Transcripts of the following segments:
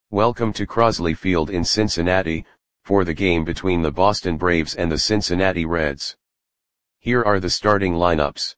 Welcome to Crosley Field in Cincinnati, for the game between the Boston Braves and the Cincinnati Reds. Here are the starting lineups.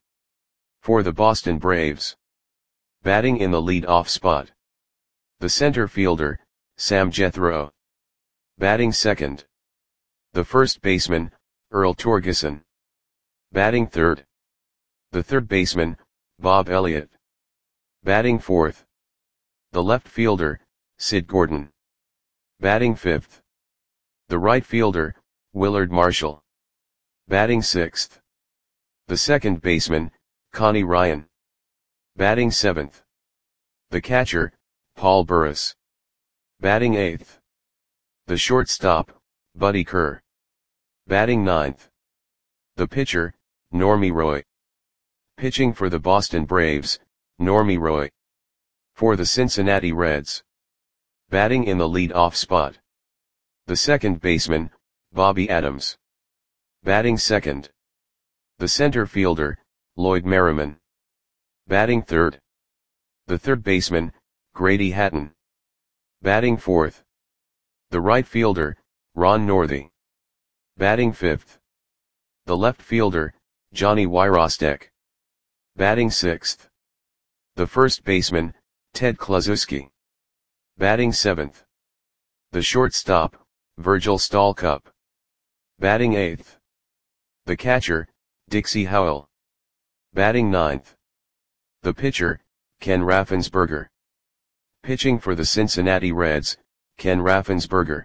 For the Boston Braves. Batting in the lead-off spot. The center fielder, Sam Jethro. Batting second. The first baseman, Earl Torgeson. Batting third. The third baseman, Bob Elliott. Batting fourth. The left fielder, Sid Gordon. Batting fifth. The right fielder, Willard Marshall. Batting sixth. The second baseman, Connie Ryan. Batting seventh. The catcher, Paul Burress. Batting eighth. The shortstop, Buddy Kerr. Batting ninth. The pitcher, Normie Roy. Pitching for the Boston Braves, Normie Roy. For the Cincinnati Reds. Batting in the lead-off spot. The second baseman, Bobby Adams. Batting second. The center fielder, Lloyd Merriman. Batting third. The third baseman, Grady Hatton. Batting fourth. The right fielder, Ron Northey. Batting fifth. The left fielder, Johnny Wyrostek. Batting sixth. The first baseman, Ted Kluszewski. Batting seventh. The shortstop, Virgil Stalcup. Batting eighth. The catcher, Dixie Howell. Batting ninth. The pitcher, Ken Raffensperger. Pitching for the Cincinnati Reds, Ken Raffensperger.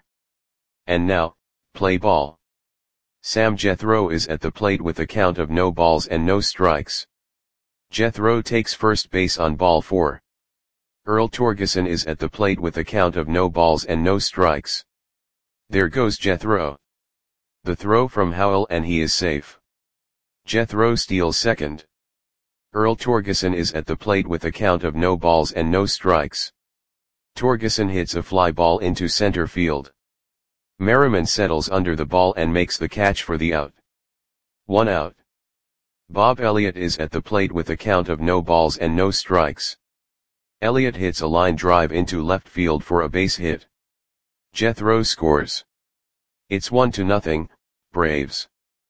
And now, play ball. Sam Jethro is at the plate with a count of no balls and no strikes. Jethro takes first base on ball 4. Earl Torgeson is at the plate with a count of no balls and no strikes. There goes Jethro. The throw from Howell and he is safe. Jethro steals second. Earl Torgeson is at the plate with a count of no balls and no strikes. Torgeson hits a fly ball into center field. Merriman settles under the ball and makes the catch for the out. 1 out. Bob Elliott is at the plate with a count of no balls and no strikes. Elliott hits a line drive into left field for a base hit. Jethro scores. It's 1-0, Braves.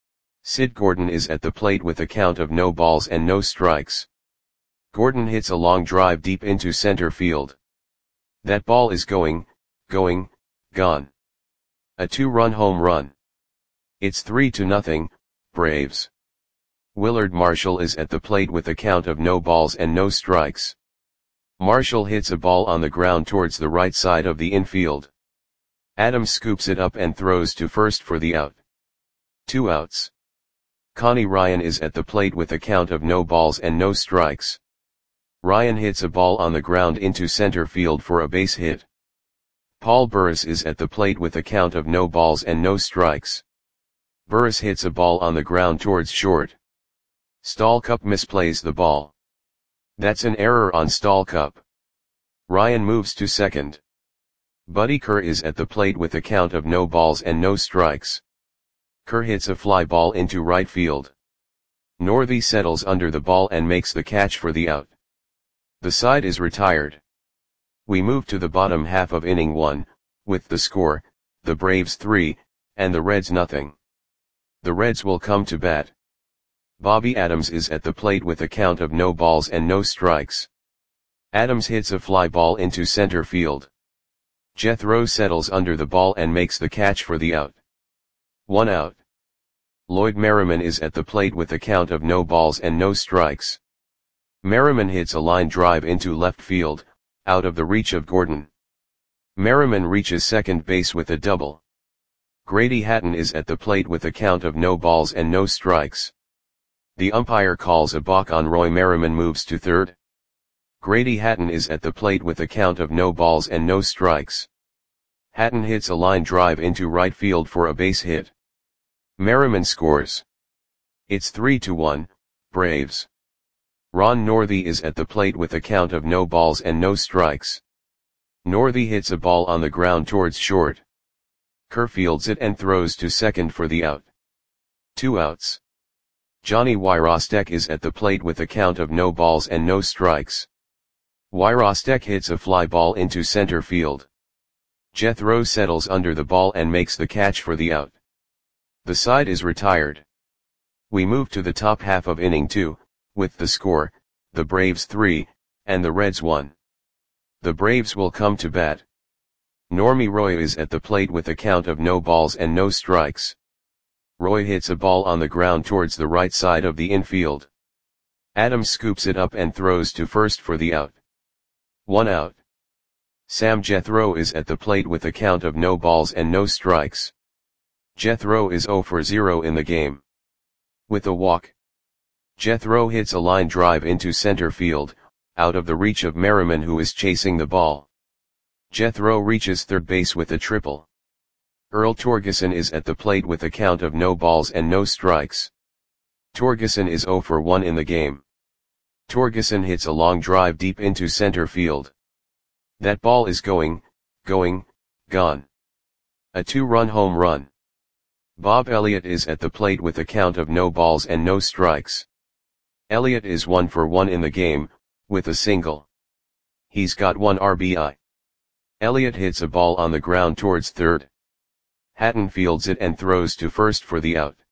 Sid Gordon is at the plate with a count of no balls and no strikes. Gordon hits a long drive deep into center field. That ball is gone. A 2-run home run. It's 3-0, Braves. Willard Marshall is at the plate with a count of no balls and no strikes. Marshall hits a ball on the ground towards the right side of the infield. Adams scoops it up and throws to first for the out. 2 outs. Connie Ryan is at the plate with a count of no balls and no strikes. Ryan hits a ball on the ground into center field for a base hit. Paul Burress is at the plate with a count of no balls and no strikes. Burress hits a ball on the ground towards short. Stalcup misplays the ball. That's an error on Stalcup. Ryan moves to second. Buddy Kerr is at the plate with a count of no balls and no strikes. Kerr hits a fly ball into right field. Northey settles under the ball and makes the catch for the out. The side is retired. We move to the bottom half of inning 1, with the score, the Braves 3, and the Reds 0. The Reds will come to bat. Bobby Adams is at the plate with a count of no balls and no strikes. Adams hits a fly ball into center field. Jethro settles under the ball and makes the catch for the out. 1 out. Lloyd Merriman is at the plate with a count of no balls and no strikes. Merriman hits a line drive into left field, out of the reach of Gordon. Merriman reaches second base with a double. Grady Hatton is at the plate with a count of no balls and no strikes. The umpire calls a balk on Roy. Merriman moves to third. Grady Hatton is at the plate with a count of no balls and no strikes. Hatton hits a line drive into right field for a base hit. Merriman scores. It's 3-1, Braves. Ron Northey is at the plate with a count of no balls and no strikes. Northey hits a ball on the ground towards short. Kerr fields it and throws to second for the out. 2 outs. Johnny Wyrostek is at the plate with a count of no balls and no strikes. Wyrostek hits a fly ball into center field. Jethro settles under the ball and makes the catch for the out. The side is retired. We move to the top half of inning 2, with the score, the Braves 3, and the Reds 1. The Braves will come to bat. Normie Roy is at the plate with a count of no balls and no strikes. Roy hits a ball on the ground towards the right side of the infield. Adams scoops it up and throws to first for the out. 1 out. Sam Jethro is at the plate with a count of no balls and no strikes. Jethro is 0 for 0 in the game. With a walk, Jethro hits a line drive into center field, out of the reach of Merriman, who is chasing the ball. Jethro reaches third base with a triple. Earl Torgeson is at the plate with a count of no balls and no strikes. Torgeson is 0 for 1 in the game. Torgeson hits a long drive deep into center field. That ball is gone. A 2-run home run. Bob Elliott is at the plate with a count of no balls and no strikes. Elliott is 1 for 1 in the game, with a single. He's got 1 RBI. Elliott hits a ball on the ground towards third. Hatton fields it and throws to first for the out.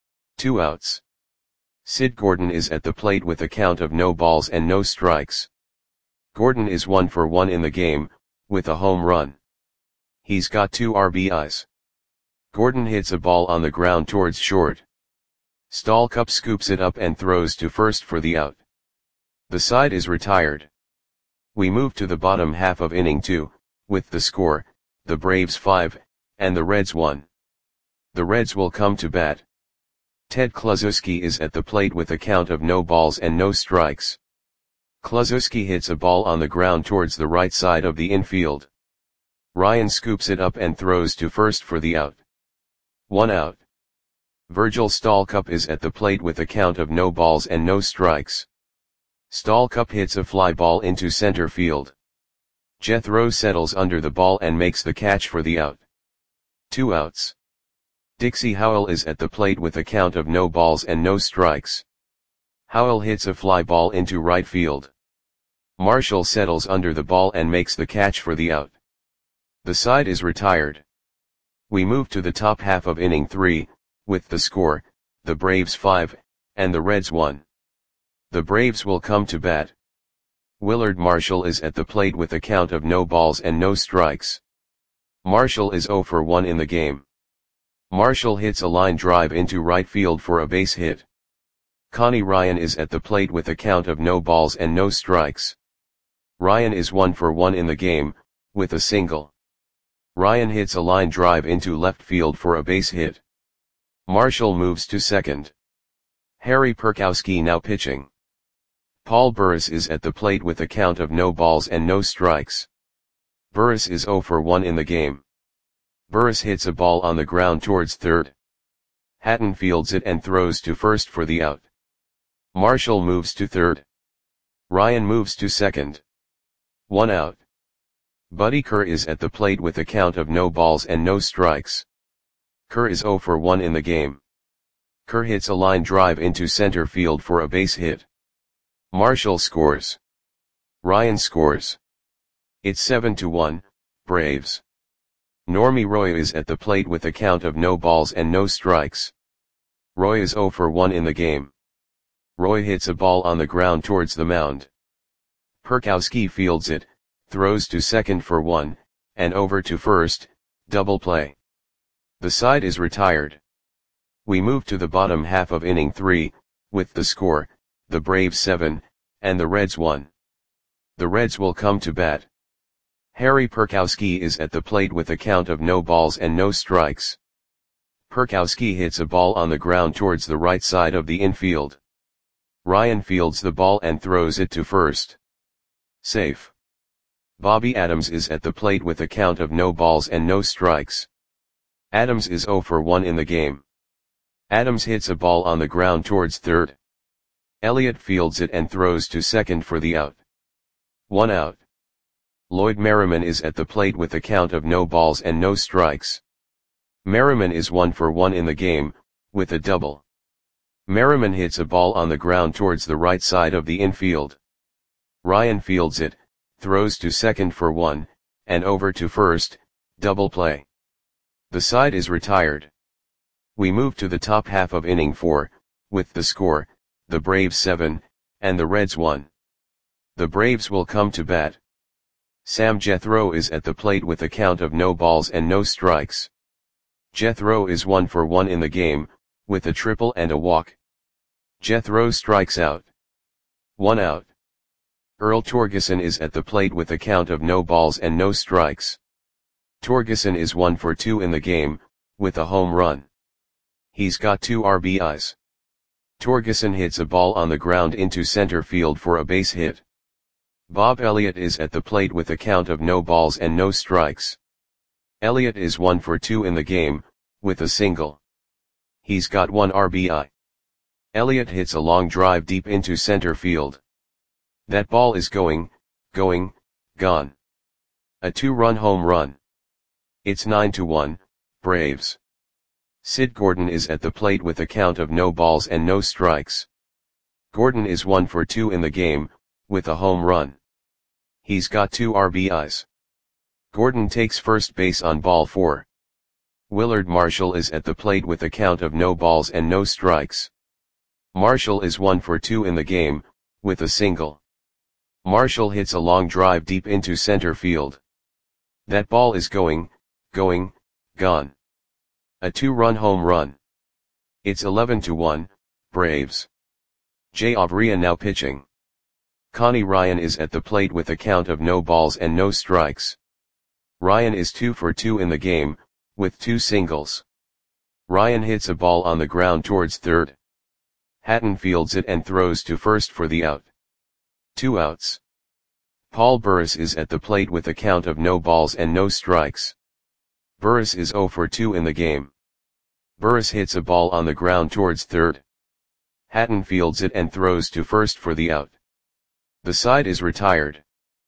2 outs. Sid Gordon is at the plate with a count of no balls and no strikes. Gordon is 1 for 1 in the game, with a home run. He's got 2 RBIs. Gordon hits a ball on the ground towards short. Stallcup scoops it up and throws to first for the out. The side is retired. We move to the bottom half of inning 2, with the score, the Braves 5, and the Reds 1. The Reds will come to bat. Ted Kluszewski is at the plate with a count of no balls and no strikes. Kluszewski hits a ball on the ground towards the right side of the infield. Ryan scoops it up and throws to first for the out. 1 out. Virgil Stallcup is at the plate with a count of no balls and no strikes. Stallcup hits a fly ball into center field. Jethro settles under the ball and makes the catch for the out. 2 outs. Dixie Howell is at the plate with a count of no balls and no strikes. Howell hits a fly ball into right field. Marshall settles under the ball and makes the catch for the out. The side is retired. We move to the top half of inning 3, with the score, the Braves 5, and the Reds 1. The Braves will come to bat. Willard Marshall is at the plate with a count of no balls and no strikes. Marshall is 0 for 1 in the game. Marshall hits a line drive into right field for a base hit. Connie Ryan is at the plate with a count of no balls and no strikes. Ryan is 1 for 1 in the game, with a single. Ryan hits a line drive into left field for a base hit. Marshall moves to second. Harry Perkowski now pitching. Paul Burris is at the plate with a count of no balls and no strikes. Burris is 0 for 1 in the game. Burris hits a ball on the ground towards third. Hatton fields it and throws to first for the out. Marshall moves to third. Ryan moves to second. 1 out. Buddy Kerr is at the plate with a count of no balls and no strikes. Kerr is 0 for 1 in the game. Kerr hits a line drive into center field for a base hit. Marshall scores. Ryan scores. It's 7-1, Braves. Normie Roy is at the plate with a count of no balls and no strikes. Roy is 0 for 1 in the game. Roy hits a ball on the ground towards the mound. Perkowski fields it, throws to second for 1, and over to first, double play. The side is retired. We move to the bottom half of inning 3, with the score, the Braves 7, and the Reds 1. The Reds will come to bat. Harry Perkowski is at the plate with a count of no balls and no strikes. Perkowski hits a ball on the ground towards the right side of the infield. Ryan fields the ball and throws it to first. Safe. Bobby Adams is at the plate with a count of no balls and no strikes. Adams is 0 for 1 in the game. Adams hits a ball on the ground towards third. Elliott fields it and throws to second for the out. 1 out. Lloyd Merriman is at the plate with a count of no balls and no strikes. Merriman is 1 for 1 in the game, with a double. Merriman hits a ball on the ground towards the right side of the infield. Ryan fields it, throws to second for 1, and over to first, double play. The side is retired. We move to the top half of inning 4, with the score, the Braves 7, and the Reds 1. The Braves will come to bat. Sam Jethro is at the plate with a count of no balls and no strikes. Jethro is 1 for 1 in the game, with a triple and a walk. Jethro strikes out. 1 out. Earl Torgeson is at the plate with a count of no balls and no strikes. Torgeson is 1 for 2 in the game, with a home run. He's got 2 RBIs. Torgeson hits a ball on the ground into center field for a base hit. Bob Elliott is at the plate with a count of no balls and no strikes. Elliott is 1 for 2 in the game, with a single. He's got 1 RBI. Elliott hits a long drive deep into center field. That ball is going, gone. A 2-run home run. It's 9-1, Braves. Sid Gordon is at the plate with a count of no balls and no strikes. Gordon is 1 for 2 in the game, with a home run. He's got 2 RBIs. Gordon takes first base on ball 4. Willard Marshall is at the plate with a count of no balls and no strikes. Marshall is 1 for 2 in the game, with a single. Marshall hits a long drive deep into center field. That ball is going, gone. A 2-run home run. It's 11-1, Braves. Jay Abreu now pitching. Connie Ryan is at the plate with a count of no balls and no strikes. Ryan is 2 for 2 in the game, with 2 singles. Ryan hits a ball on the ground towards third. Hatton fields it and throws to first for the out. 2 outs. Paul Burris is at the plate with a count of no balls and no strikes. Burris is 0 for 2 in the game. Burris hits a ball on the ground towards third. Hatton fields it and throws to first for the out. The side is retired.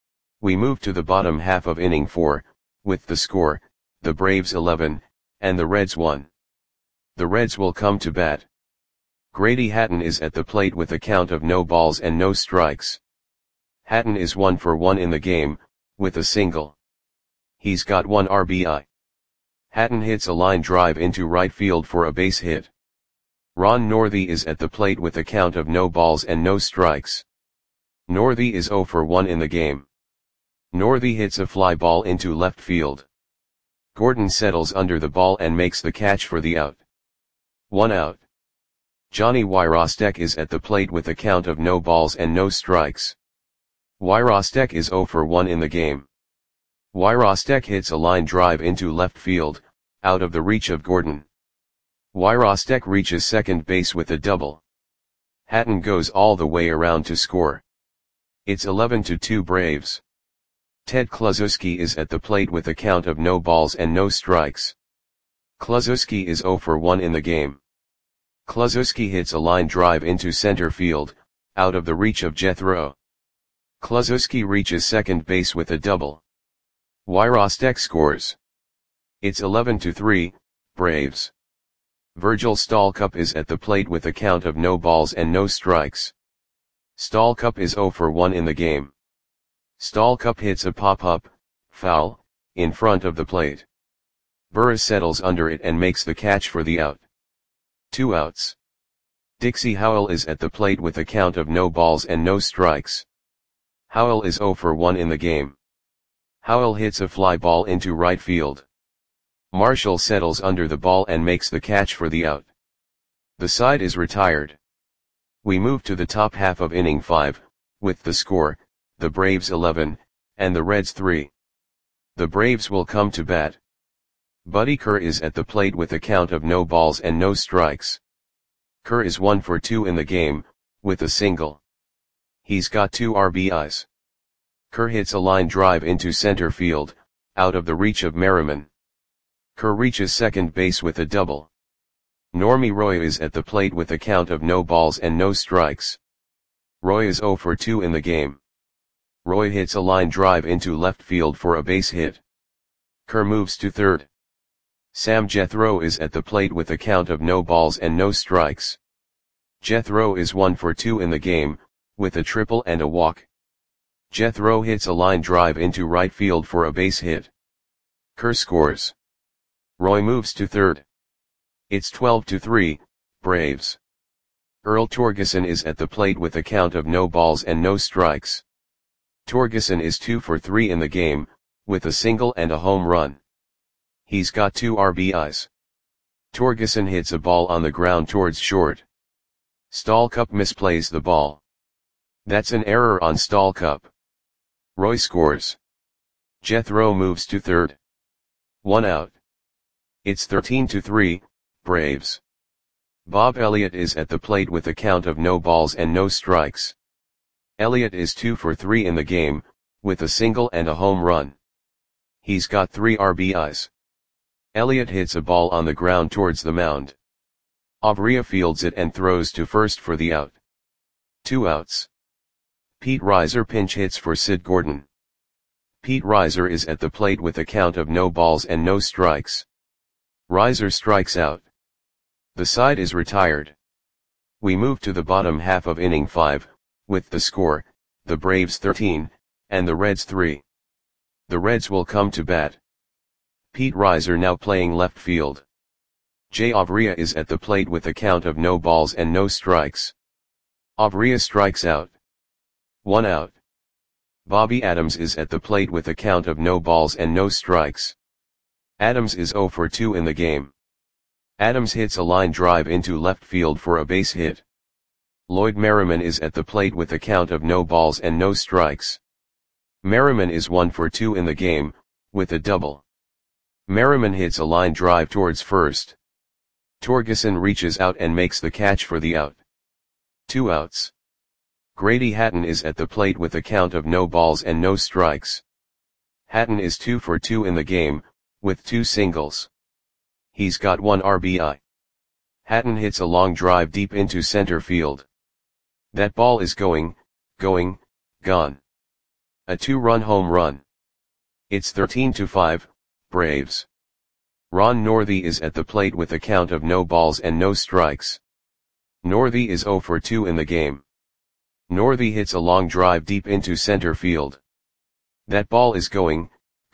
We move to the bottom half of inning 4, with the score, the Braves 11, and the Reds 1. The Reds will come to bat. Grady Hatton is at the plate with a count of no balls and no strikes. Hatton is 1 for 1 in the game, with a single. He's got 1 RBI. Hatton hits a line drive into right field for a base hit. Ron Northey is at the plate with a count of no balls and no strikes. Northey is 0 for 1 in the game. Northey hits a fly ball into left field. Gordon settles under the ball and makes the catch for the out. 1 out. Johnny Wyrostek is at the plate with a count of no balls and no strikes. Wyrostek is 0 for 1 in the game. Wyrostek hits a line drive into left field, out of the reach of Gordon. Wyrostek reaches second base with a double. Hatton goes all the way around to score. It's 11-2 Braves. Ted Kluszewski is at the plate with a count of no balls and no strikes. Kluszewski is 0 for 1 in the game. Kluszewski hits a line drive into center field, out of the reach of Jethro. Kluszewski reaches second base with a double. Wyrostek scores. It's 11-3, Braves. Virgil Stalcup is at the plate with a count of no balls and no strikes. Stalcup is 0 for 1 in the game. Stalcup hits a pop-up, foul, in front of the plate. Burris settles under it and makes the catch for the out. 2 outs. Dixie Howell is at the plate with a count of no balls and no strikes. Howell is 0 for 1 in the game. Howell hits a fly ball into right field. Marshall settles under the ball and makes the catch for the out. The side is retired. We move to the top half of inning 5, with the score, the Braves 11, and the Reds 3. The Braves will come to bat. Buddy Kerr is at the plate with a count of no balls and no strikes. Kerr is 1 for 2 in the game, with a single. He's got 2 RBIs. Kerr hits a line drive into center field, out of the reach of Merriman. Kerr reaches second base with a double. Normie Roy is at the plate with a count of no balls and no strikes. Roy is 0 for 2 in the game. Roy hits a line drive into left field for a base hit. Kerr moves to third. Sam Jethro is at the plate with a count of no balls and no strikes. Jethro is 1 for 2 in the game, with a triple and a walk. Jethro hits a line drive into right field for a base hit. Kerr scores. Roy moves to third. It's 12-3, Braves. Earl Torgeson is at the plate with a count of no balls and no strikes. Torgeson is 2 for 3 in the game, with a single and a home run. He's got 2 RBIs. Torgeson hits a ball on the ground towards short. Stallcup misplays the ball. That's an error on Stallcup. Roy scores. Jethro moves to third. 1 out. It's 13-3, Braves. Bob Elliott is at the plate with a count of no balls and no strikes. Elliott is 2 for 3 in the game, with a single and a home run. He's got 3 RBIs. Elliott hits a ball on the ground towards the mound. Avria fields it and throws to first for the out. 2 outs. Pete Reiser pinch hits for Sid Gordon. Pete Reiser is at the plate with a count of no balls and no strikes. Reiser strikes out. The side is retired. We move to the bottom half of inning 5, with the score, the Braves 13, and the Reds 3. The Reds will come to bat. Pete Reiser now playing left field. Jay Avria is at the plate with a count of no balls and no strikes. Avria strikes out. 1 out. Bobby Adams is at the plate with a count of no balls and no strikes. Adams is 0 for 2 in the game. Adams hits a line drive into left field for a base hit. Lloyd Merriman is at the plate with a count of no balls and no strikes. Merriman is 1 for 2 in the game, with a double. Merriman hits a line drive towards first. Torgeson reaches out and makes the catch for the out. 2 outs. Grady Hatton is at the plate with a count of no balls and no strikes. Hatton is 2 for 2 in the game, with 2 singles. He's got 1 RBI. Hatton hits a long drive deep into center field. That ball is going, gone. A 2-run home run. It's 13-5, Braves. Ron Northey is at the plate with a count of no balls and no strikes. Northey is 0 for 2 in the game. Northey hits a long drive deep into center field. That ball is going,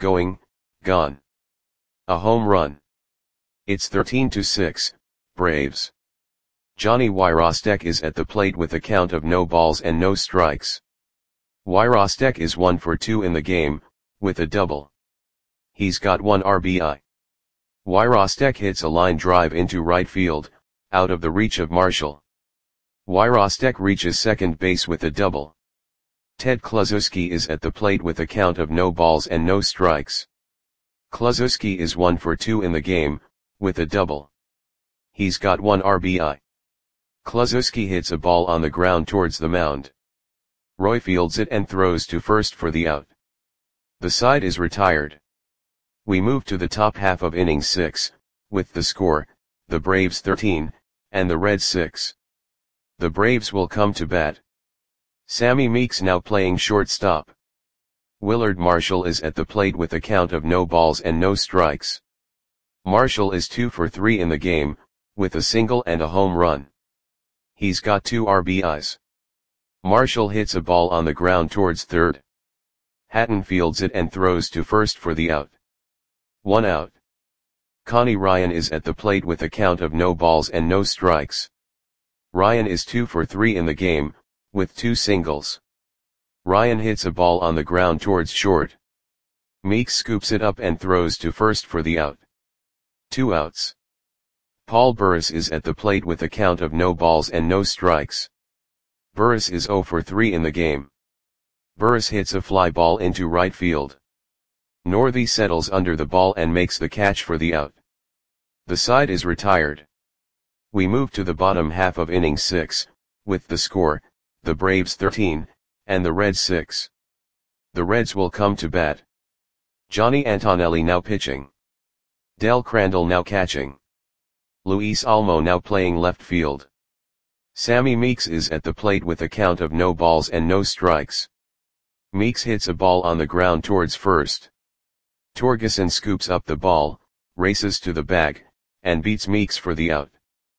gone. A home run. It's 13-6, Braves. Johnny Wyrostek is at the plate with a count of no balls and no strikes. Wyrostek is 1 for 2 in the game, with a double. He's got 1 RBI. Wyrostek hits a line drive into right field, out of the reach of Marshall. Wyrostek reaches second base with a double. Ted Kluszewski is at the plate with a count of no balls and no strikes. Kluszewski is 1 for 2 in the game, with a double. He's got 1 RBI. Kluszewski hits a ball on the ground towards the mound. Roy fields it and throws to first for the out. The side is retired. We move to the top half of inning 6, with the score, the Braves 13, and the Reds 6. The Braves will come to bat. Sammy Meeks now playing shortstop. Willard Marshall is at the plate with a count of no balls and no strikes. Marshall is 2 for 3 in the game, with a single and a home run. He's got 2 RBIs. Marshall hits a ball on the ground towards third. Hatton fields it and throws to first for the out. 1 out. Connie Ryan is at the plate with a count of no balls and no strikes. Ryan is 2 for 3 in the game, with 2 singles. Ryan hits a ball on the ground towards short. Meeks scoops it up and throws to first for the out. 2 outs. Paul Burris is at the plate with a count of no balls and no strikes. Burris is 0 for 3 in the game. Burris hits a fly ball into right field. Northey settles under the ball and makes the catch for the out. The side is retired. We move to the bottom half of inning 6, with the score, the Braves 13, and the Reds 6. The Reds will come to bat. Johnny Antonelli now pitching. Del Crandall now catching. Luis Almo now playing left field. Sammy Meeks is at the plate with a count of no balls and no strikes. Meeks hits a ball on the ground towards first. Torgeson scoops up the ball, races to the bag, and beats Meeks for the out.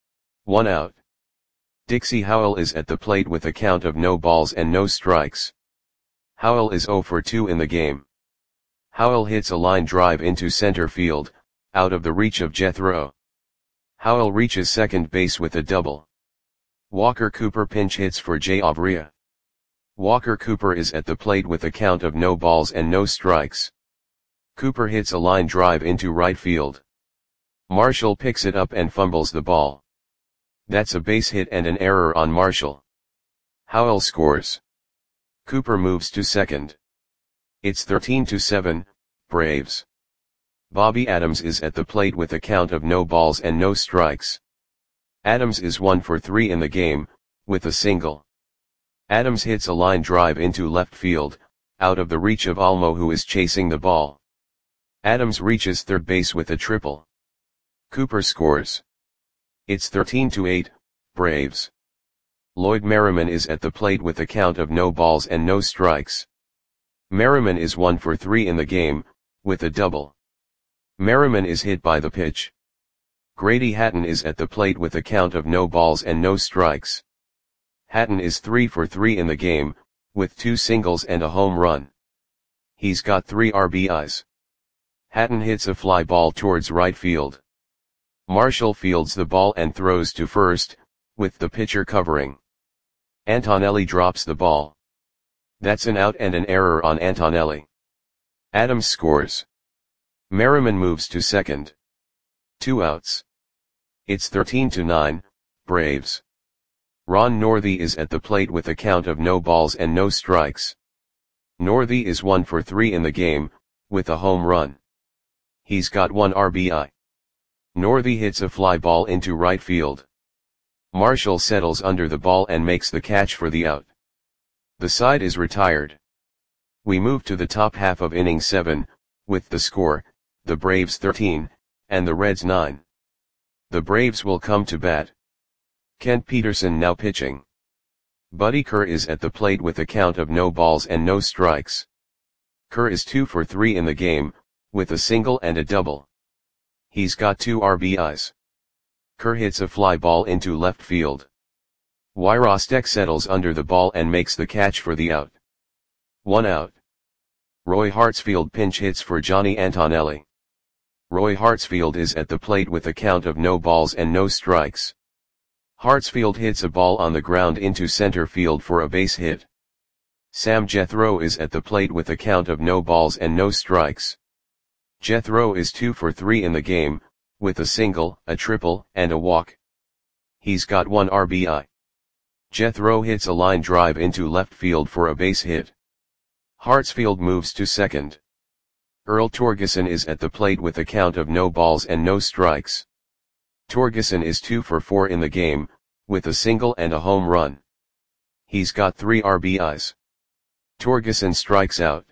1 out. Dixie Howell is at the plate with a count of no balls and no strikes. Howell is 0 for 2 in the game. Howell hits a line drive into center field, out of the reach of Jethro. Howell reaches second base with a double. Walker Cooper pinch hits for Jay Avria. Walker Cooper is at the plate with a count of no balls and no strikes. Cooper hits a line drive into right field. Marshall picks it up and fumbles the ball. That's a base hit and an error on Marshall. Howell scores. Cooper moves to second. It's 13-7, Braves. Bobby Adams is at the plate with a count of no balls and no strikes. Adams is 1 for 3 in the game, with a single. Adams hits a line drive into left field, out of the reach of Almo, who is chasing the ball. Adams reaches third base with a triple. Cooper scores. It's 13-8, Braves. Lloyd Merriman is at the plate with a count of no balls and no strikes. Merriman is 1 for 3 in the game, with a double. Merriman is hit by the pitch. Grady Hatton is at the plate with a count of no balls and no strikes. Hatton is 3 for 3 in the game, with 2 singles and a home run. He's got 3 RBIs. Hatton hits a fly ball towards right field. Marshall fields the ball and throws to first, with the pitcher covering. Antonelli drops the ball. That's an out and an error on Antonelli. Adams scores. Merriman moves to second. 2 outs. It's 13-9, Braves. Ron Northey is at the plate with a count of no balls and no strikes. Northey is 1 for 3 in the game, with a home run. He's got 1 RBI. Northey hits a fly ball into right field. Marshall settles under the ball and makes the catch for the out. The side is retired. We move to the top half of inning 7, with the score, the Braves 13, and the Reds 9. The Braves will come to bat. Kent Peterson now pitching. Buddy Kerr is at the plate with a count of no balls and no strikes. Kerr is 2 for 3 in the game, with a single and a double. He's got 2 RBIs. Kerr hits a fly ball into left field. Wyrostek settles under the ball and makes the catch for the out. 1 out. Roy Hartsfield pinch hits for Johnny Antonelli. Roy Hartsfield is at the plate with a count of no balls and no strikes. Hartsfield hits a ball on the ground into center field for a base hit. Sam Jethro is at the plate with a count of no balls and no strikes. Jethro is 2 for 3 in the game, with a single, a triple, and a walk. He's got 1 RBI. Jethro hits a line drive into left field for a base hit. Hartsfield moves to second. Earl Torgeson is at the plate with a count of no balls and no strikes. Torgeson is 2 for 4 in the game, with a single and a home run. He's got 3 RBIs. Torgeson strikes out.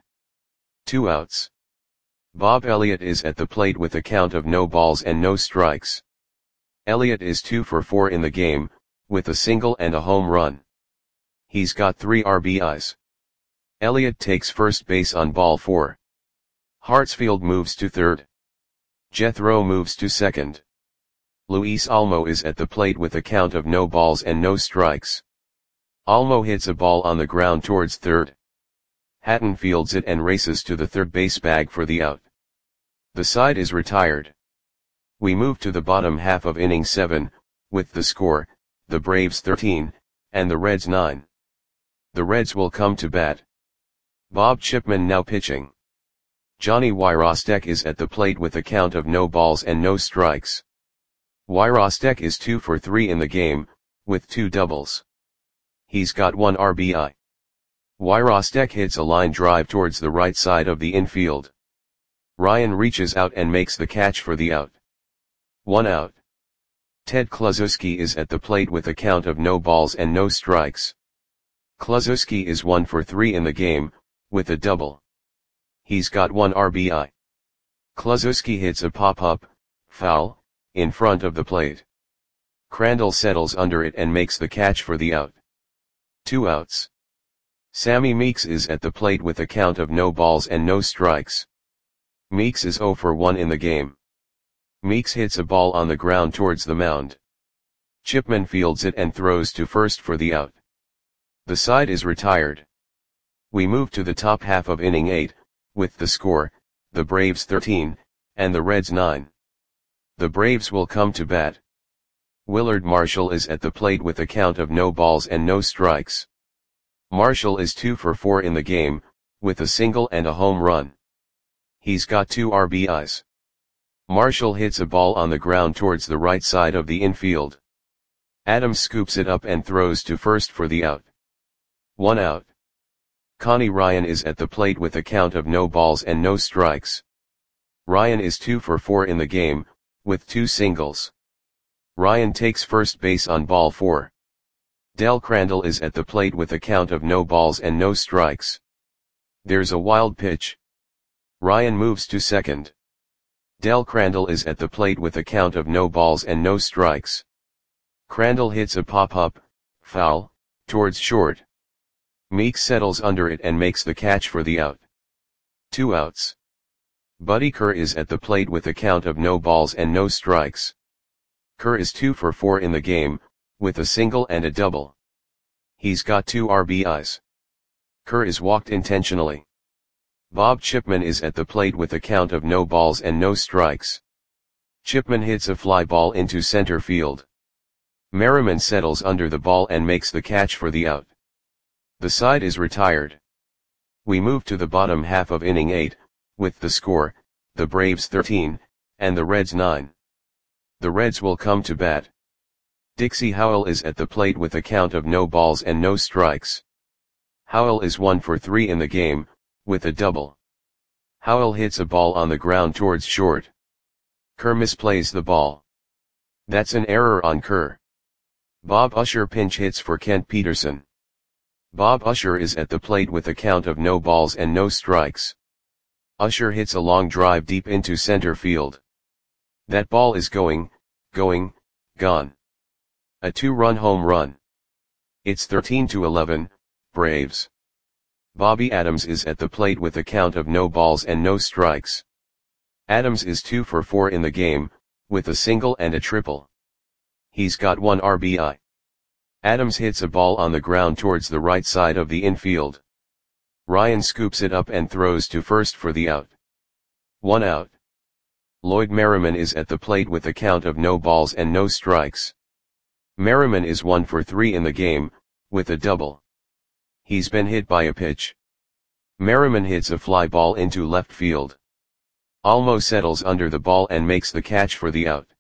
2 outs. Bob Elliott is at the plate with a count of no balls and no strikes. Elliott is 2 for 4 in the game, with a single and a home run. He's got 3 RBIs. Elliott takes first base on ball 4. Hartsfield moves to third. Jethro moves to second. Luis Almo is at the plate with a count of no balls and no strikes. Almo hits a ball on the ground towards third. Hatton fields it and races to the third base bag for the out. The side is retired. We move to the bottom half of inning 7, with the score, the Braves 13, and the Reds 9. The Reds will come to bat. Bob Chipman now pitching. Johnny Wyrostek is at the plate with a count of no balls and no strikes. Wyrostek is 2 for 3 in the game, with 2 doubles. He's got 1 RBI. Wyrostek hits a line drive towards the right side of the infield. Ryan reaches out and makes the catch for the out. 1 out. Ted Kluszewski is at the plate with a count of no balls and no strikes. Kluszewski is 1 for 3 in the game, with a double. He's got 1 RBI. Kluszewski hits a pop-up, foul, in front of the plate. Crandall settles under it and makes the catch for the out. 2 outs. Sammy Meeks is at the plate with a count of no balls and no strikes. Meeks is 0 for 1 in the game. Meeks hits a ball on the ground towards the mound. Chipman fields it and throws to first for the out. The side is retired. We move to the top half of inning 8, with the score, the Braves 13, and the Reds 9. The Braves will come to bat. Willard Marshall is at the plate with a count of no balls and no strikes. Marshall is 2 for 4 in the game, with a single and a home run. He's got 2 RBIs. Marshall hits a ball on the ground towards the right side of the infield. Adams scoops it up and throws to first for the out. 1 out. Connie Ryan is at the plate with a count of no balls and no strikes. Ryan is 2 for 4 in the game, with 2 singles. Ryan takes first base on ball 4. Del Crandall is at the plate with a count of no balls and no strikes. There's a wild pitch. Ryan moves to second. Del Crandall is at the plate with a count of no balls and no strikes. Crandall hits a pop-up, foul, towards short. Meeks settles under it and makes the catch for the out. 2 outs. Buddy Kerr is at the plate with a count of no balls and no strikes. Kerr is 2 for 4 in the game, with a single and a double. He's got 2 RBIs. Kerr is walked intentionally. Bob Chipman is at the plate with a count of no balls and no strikes. Chipman hits a fly ball into center field. Merriman settles under the ball and makes the catch for the out. The side is retired. We move to the bottom half of inning 8, with the score, the Braves 13, and the Reds 9. The Reds will come to bat. Dixie Howell is at the plate with a count of no balls and no strikes. Howell is 1 for 3 in the game, with a double. Howell hits a ball on the ground towards short. Kerr misplays the ball. That's an error on Kerr. Bob Usher pinch hits for Kent Peterson. Bob Usher is at the plate with a count of no balls and no strikes. Usher hits a long drive deep into center field. That ball is going, gone. A 2-run home run. It's 13-11, Braves. Bobby Adams is at the plate with a count of no balls and no strikes. Adams is 2 for 4 in the game, with a single and a triple. He's got 1 RBI. Adams hits a ball on the ground towards the right side of the infield. Ryan scoops it up and throws to first for the out. 1 out. Lloyd Merriman is at the plate with a count of no balls and no strikes. Merriman is 1 for 3 in the game, with a double. He's been hit by a pitch. Merriman hits a fly ball into left field. Almo settles under the ball and makes the catch for the out.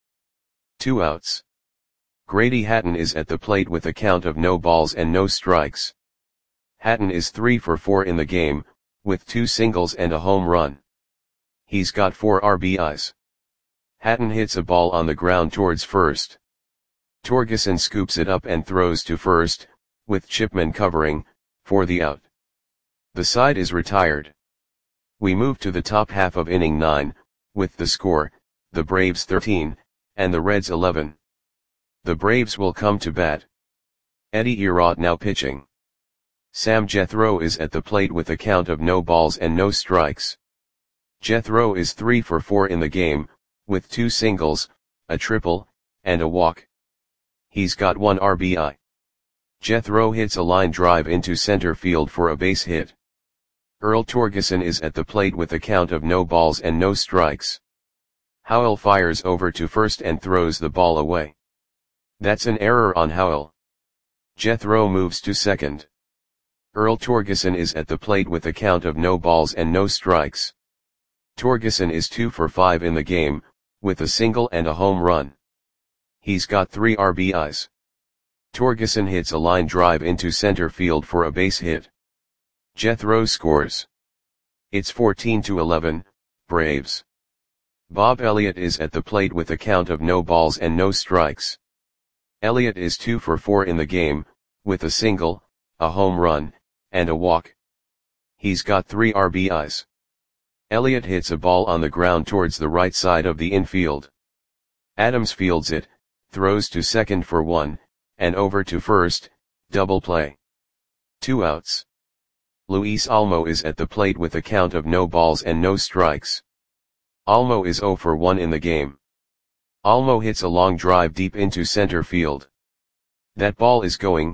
2 outs. Grady Hatton is at the plate with a count of no balls and no strikes. Hatton is 3 for 4 in the game, with 2 singles and a home run. He's got 4 RBIs. Hatton hits a ball on the ground towards first. Torgeson scoops it up and throws to first, with Chipman covering, for the out. The side is retired. We move to the top half of inning 9, with the score, the Braves 13, and the Reds 11. The Braves will come to bat. Eddie Erod now pitching. Sam Jethro is at the plate with a count of no balls and no strikes. Jethro is 3 for 4 in the game, with 2 singles, a triple, and a walk. He's got 1 RBI. Jethro hits a line drive into center field for a base hit. Earl Torgeson is at the plate with a count of no balls and no strikes. Howell fires over to first and throws the ball away. That's an error on Howell. Jethro moves to second. Earl Torgeson is at the plate with a count of no balls and no strikes. Torgeson is 2 for 5 in the game, with a single and a home run. He's got 3 RBIs. Torgeson hits a line drive into center field for a base hit. Jethro scores. It's 14-11, Braves. Bob Elliott is at the plate with a count of no balls and no strikes. Elliott is 2 for 4 in the game, with a single, a home run, and a walk. He's got 3 RBIs. Elliott hits a ball on the ground towards the right side of the infield. Adams fields it, throws to second for 1, and over to first, double play. 2 outs. Luis Almo is at the plate with a count of no balls and no strikes. Almo is 0 for 1 in the game. Almo hits a long drive deep into center field. That ball is going,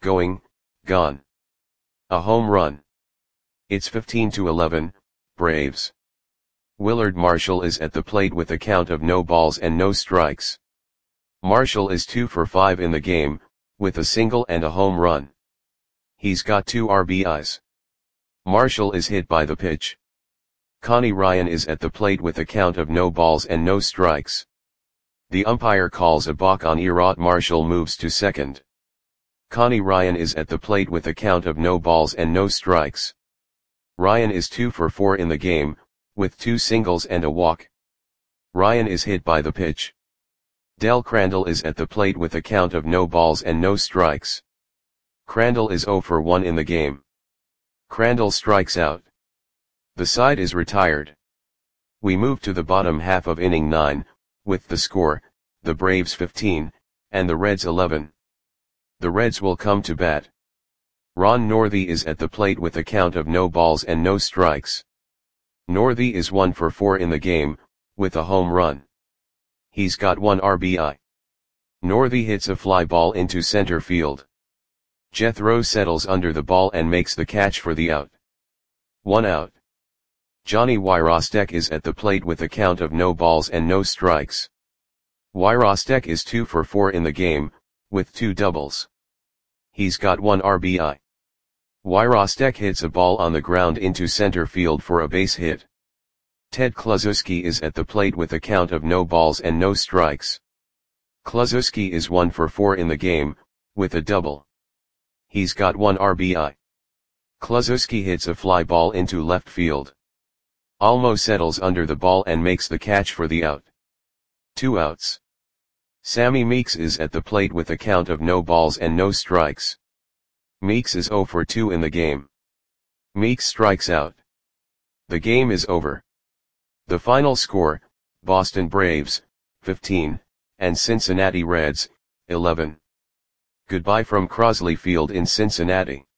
gone. A home run. It's 15-11, Braves. Willard Marshall is at the plate with a count of no balls and no strikes. Marshall is 2 for 5 in the game, with a single and a home run. He's got 2 RBIs. Marshall is hit by the pitch. Connie Ryan is at the plate with a count of no balls and no strikes. The umpire calls a balk on Erod. Marshall moves to second. Connie Ryan is at the plate with a count of no balls and no strikes. Ryan is 2 for 4 in the game, with 2 singles and a walk. Ryan is hit by the pitch. Del Crandall is at the plate with a count of no balls and no strikes. Crandall is 0 for 1 in the game. Crandall strikes out. The side is retired. We move to the bottom half of inning 9, with the score, the Braves 15, and the Reds 11. The Reds will come to bat. Ron Northey is at the plate with a count of no balls and no strikes. Northey is 1 for 4 in the game, with a home run. He's got 1 RBI. Northey hits a fly ball into center field. Jethro settles under the ball and makes the catch for the out. 1 out. Johnny Wyrostek is at the plate with a count of no balls and no strikes. Wyrostek is 2 for 4 in the game, with 2 doubles. He's got 1 RBI. Wyrostek hits a ball on the ground into center field for a base hit. Ted Kluszewski is at the plate with a count of no balls and no strikes. Kluszewski is 1 for 4 in the game, with a double. He's got 1 RBI. Kluszewski hits a fly ball into left field. Almo settles under the ball and makes the catch for the out. 2 outs. Sammy Meeks is at the plate with a count of no balls and no strikes. Meeks is 0 for 2 in the game. Meeks strikes out. The game is over. The final score, Boston Braves, 15, and Cincinnati Reds, 11. Goodbye from Crosley Field in Cincinnati.